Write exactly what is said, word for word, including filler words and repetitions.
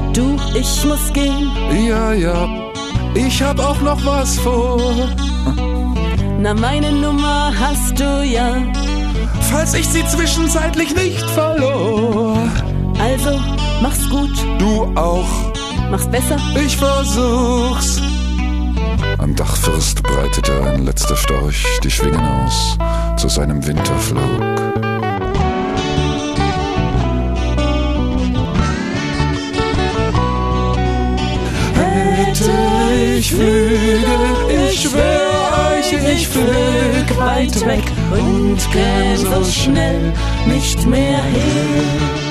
Du, ich muss gehen. Ja, ja, ich hab auch noch was vor. Na, meine Nummer hast du ja. Falls ich sie zwischenzeitlich nicht verlor. Also, mach's gut. Du auch. Mach's besser. Ich versuch's. Am Dachfirst breitete ein letzter Storch die Schwingen aus zu seinem Winterflug. Hätte ich Flügel, ich schwör euch, ich flög weit weg und käm so schnell nicht mehr hin.